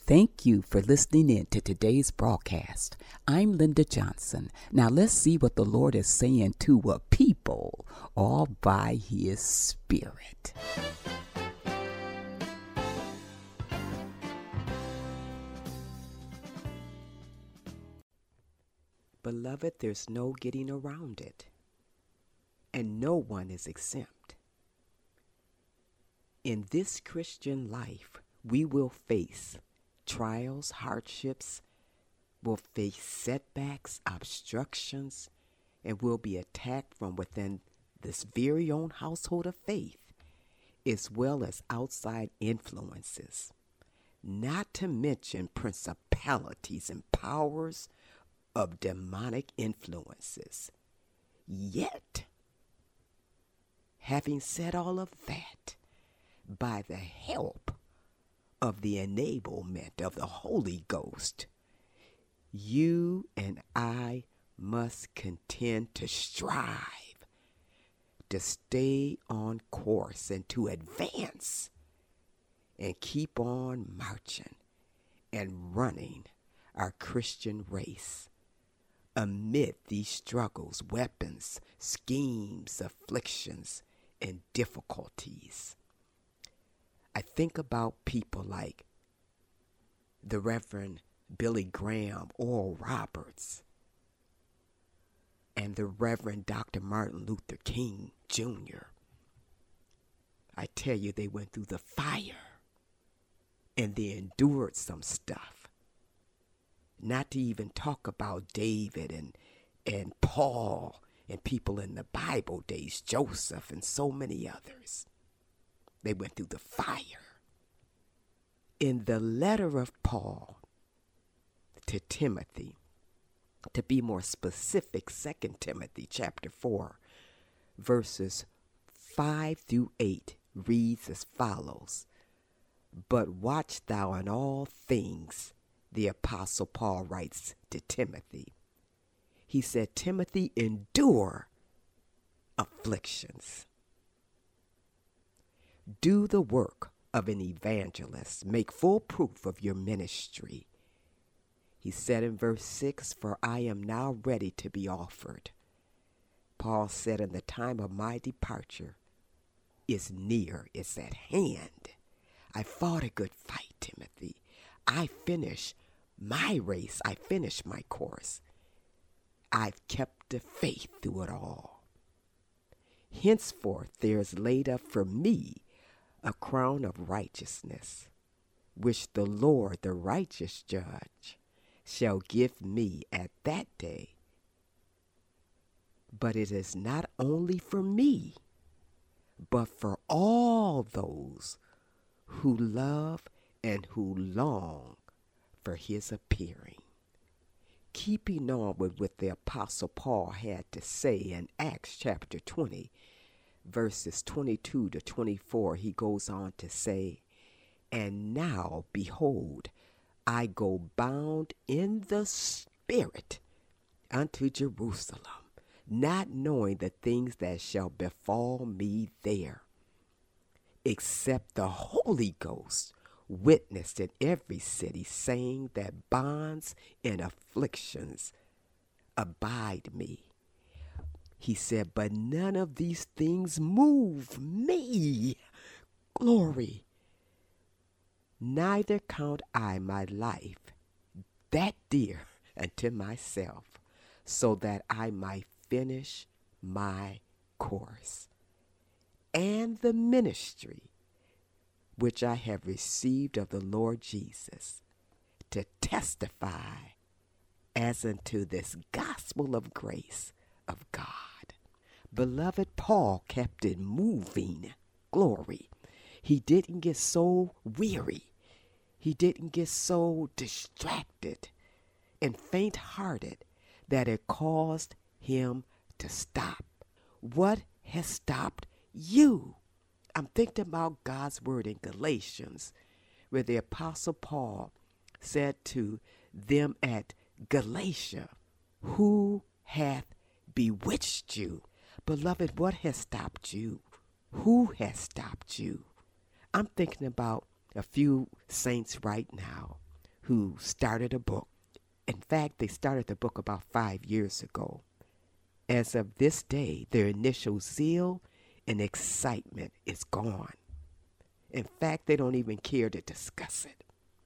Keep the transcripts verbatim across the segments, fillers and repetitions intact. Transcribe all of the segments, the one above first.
Thank you for listening in to today's broadcast. I'm Linda Johnson. Now let's see what the Lord is saying to a people all by His Spirit. Beloved, there's no getting around it, and no one is exempt. In this Christian life, we will face trials, hardships, we'll face setbacks, obstructions, and we'll be attacked from within this very own household of faith, as well as outside influences, not to mention principalities and powers of demonic influences. Yet, having said all of that, by the help of the enablement of the Holy Ghost, you and I must contend to strive, to stay on course and to advance and keep on marching and running our Christian race amid these struggles, weapons, schemes, afflictions, and difficulties. I think about people like the Reverend Billy Graham, Oral Roberts, and the Reverend Doctor Martin Luther King Junior I tell you, they went through the fire and they endured some stuff. Not to even talk about David and, and Paul and people in the Bible days, Joseph and so many others. They went through the fire. In the letter of Paul to Timothy, to be more specific, Second Timothy chapter four, verses five through eight reads as follows. But watch thou in all things, the Apostle Paul writes to Timothy. He said, Timothy, endure afflictions. Do the work of an evangelist. Make full proof of your ministry. He said in verse six, for I am now ready to be offered. Paul said, in the time of my departure is near, it's at hand. I fought a good fight, Timothy. I finished my race. I finished my course. I've kept the faith through it all. Henceforth there is laid up for me a crown of righteousness, which the Lord, the righteous judge, shall give me at that day. But it is not only for me, but for all those who love and who long for his appearing. Keeping on with what the Apostle Paul had to say in Acts chapter twenty, verses twenty-two to twenty-four, he goes on to say, and now, behold, I go bound in the Spirit unto Jerusalem, not knowing the things that shall befall me there, except the Holy Ghost witnessed in every city, saying that bonds and afflictions abide me. He said, but none of these things move me. Glory. Neither count I my life that dear unto myself, so that I might finish my course and the ministry which I have received of the Lord Jesus, to testify as unto this gospel of grace of God. Beloved, Paul kept it moving. Glory. He didn't get so weary. He didn't get so distracted and faint-hearted that it caused him to stop. What has stopped you? I'm thinking about God's word in Galatians, where the Apostle Paul said to them at Galatia, who hath bewitched you? Beloved, what has stopped you? Who has stopped you? I'm thinking about a few saints right now who started a book. In fact, they started the book about five years ago. As of this day, their initial zeal and excitement is gone. In fact, they don't even care to discuss it.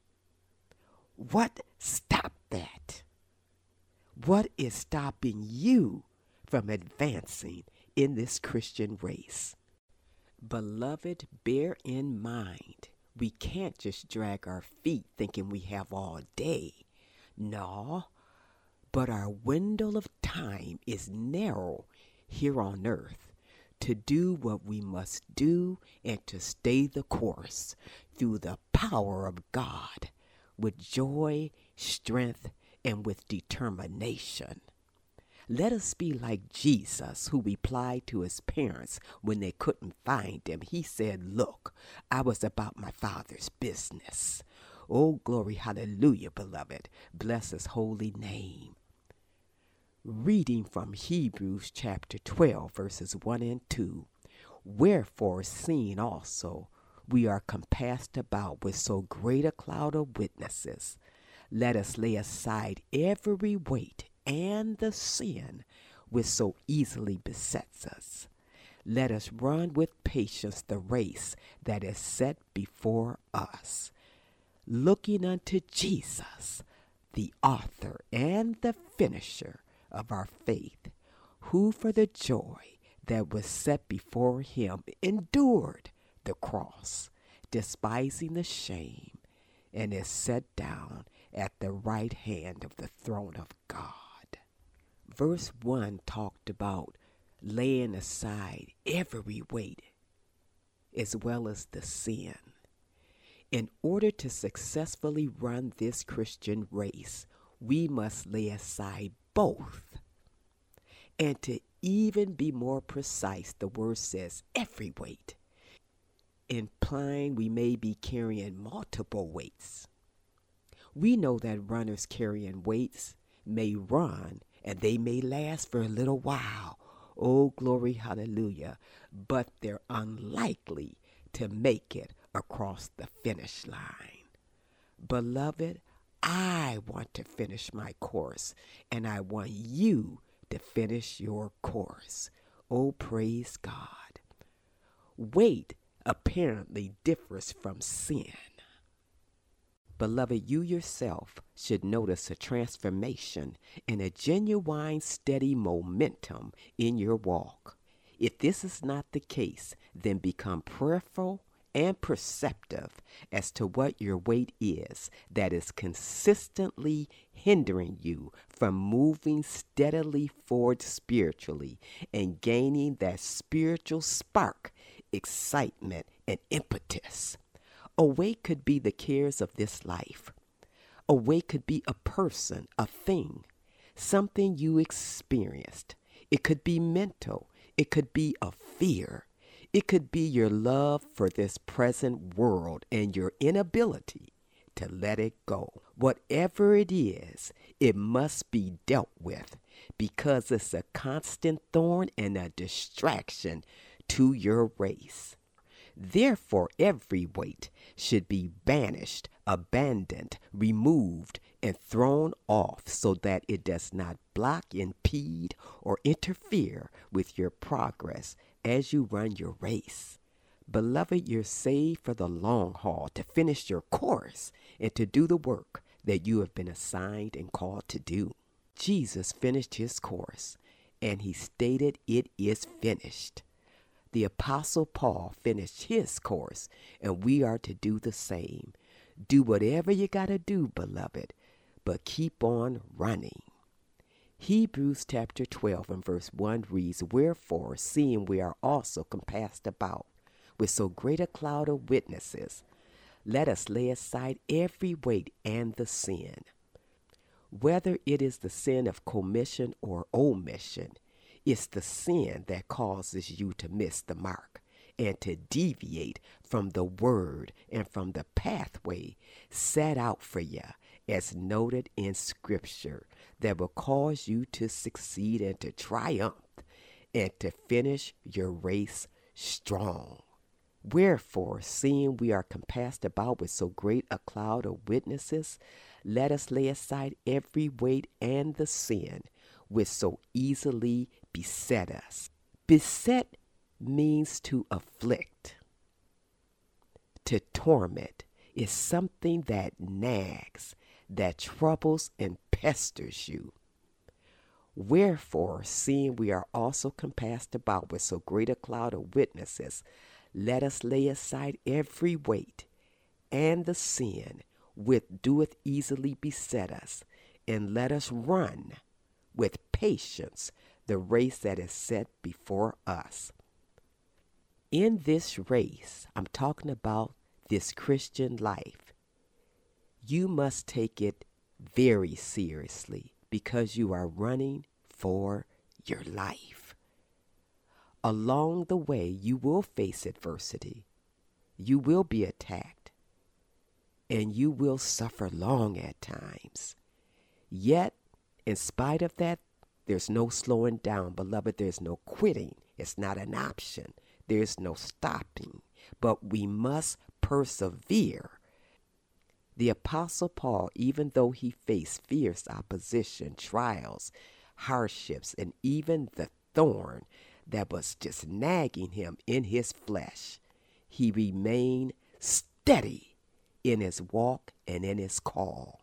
What stopped that? What is stopping you from advancing in this Christian race? Beloved, bear in mind, we can't just drag our feet thinking we have all day. No, but our window of time is narrow here on earth to do what we must do and to stay the course through the power of God with joy, strength, and with determination. Let us be like Jesus, who replied to his parents when they couldn't find him. He said, "Look, I was about my Father's business." Oh, glory, hallelujah, beloved. Bless his holy name. Reading from Hebrews chapter twelve, verses one and two. Wherefore, seeing also we are compassed about with so great a cloud of witnesses, let us lay aside every weight and the sin which so easily besets us. Let us run with patience the race that is set before us, looking unto Jesus, the author and the finisher of our faith, who for the joy that was set before him endured the cross, despising the shame, and is set down at the right hand of the throne of God. Verse one talked about laying aside every weight as well as the sin. In order to successfully run this Christian race, we must lay aside both. And to even be more precise, the word says every weight, implying we may be carrying multiple weights. We know that runners carrying weights may run and they may last for a little while. Oh, glory, hallelujah. But they're unlikely to make it across the finish line. Beloved, I want to finish my course, and I want you to finish your course. Oh, praise God. Weight apparently differs from sin. Beloved, you yourself should notice a transformation and a genuine steady momentum in your walk. If this is not the case, then become prayerful and perceptive as to what your weight is that is consistently hindering you from moving steadily forward spiritually and gaining that spiritual spark, excitement, and impetus. A weight could be the cares of this life. A weight could be a person, a thing, something you experienced. It could be mental. It could be a fear. It could be your love for this present world and your inability to let it go. Whatever it is, it must be dealt with because it's a constant thorn and a distraction to your race. Therefore, every weight should be banished, abandoned, removed, and thrown off so that it does not block, impede, or interfere with your progress as you run your race. Beloved, you're saved for the long haul, to finish your course and to do the work that you have been assigned and called to do. Jesus finished his course, and he stated it is finished. The Apostle Paul finished his course, and we are to do the same. Do whatever you got to do, beloved, but keep on running. Hebrews chapter twelve and verse one reads, Wherefore, seeing we are also compassed about with so great a cloud of witnesses, let us lay aside every weight and the sin. Whether it is the sin of commission or omission, it's the sin that causes you to miss the mark and to deviate from the word and from the pathway set out for you, as noted in Scripture, that will cause you to succeed and to triumph and to finish your race strong. Wherefore, seeing we are compassed about with so great a cloud of witnesses, let us lay aside every weight and the sin which so easily beset us. Beset means to afflict, to torment. Is something that nags, that troubles and pesters you. Wherefore, seeing we are also compassed about with so great a cloud of witnesses, let us lay aside every weight and the sin which doeth easily beset us, and let us run with patience the race that is set before us. In this race, I'm talking about this Christian life, you must take it very seriously because you are running for your life. Along the way, you will face adversity. You will be attacked. And you will suffer long at times. Yet, in spite of that, there's no slowing down, beloved. There's no quitting. It's not an option. There's no stopping. But we must persevere. The Apostle Paul, even though he faced fierce opposition, trials, hardships, and even the thorn that was just nagging him in his flesh, he remained steady in his walk and in his call.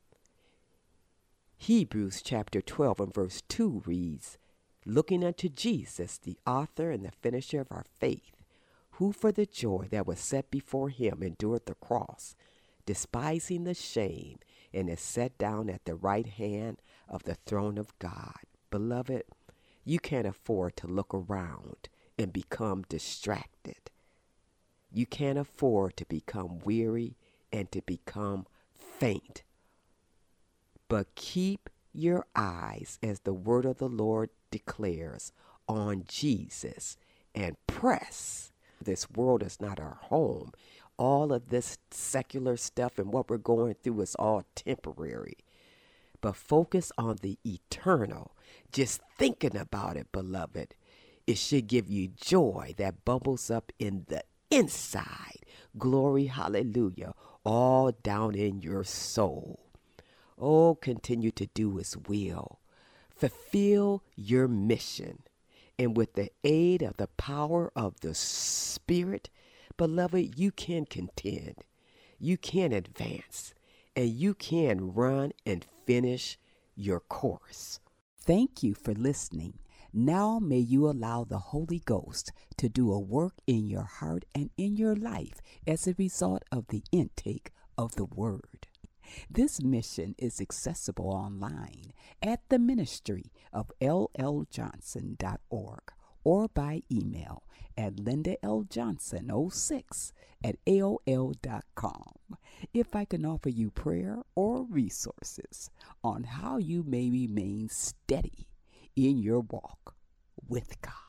Hebrews chapter twelve and verse two reads, looking unto Jesus, the author and the finisher of our faith, who for the joy that was set before him endured the cross, despising the shame, and is set down at the right hand of the throne of God. Beloved, you can't afford to look around and become distracted. You can't afford to become weary and to become faint. But keep your eyes, as the word of the Lord declares, on Jesus and press. This world is not our home. All of this secular stuff and what we're going through is all temporary. But focus on the eternal. Just thinking about it, beloved, it should give you joy that bubbles up in the inside. Glory, hallelujah, all down in your soul. Oh, continue to do his will. Fulfill your mission. And with the aid of the power of the Spirit, beloved, you can contend. You can advance. And you can run and finish your course. Thank you for listening. Now may you allow the Holy Ghost to do a work in your heart and in your life as a result of the intake of the Word. This mission is accessible online at the ministry of l l johnson dot org or by email at linda l johnson oh six at a o l dot com. If I can offer you prayer or resources on how you may remain steady in your walk with God.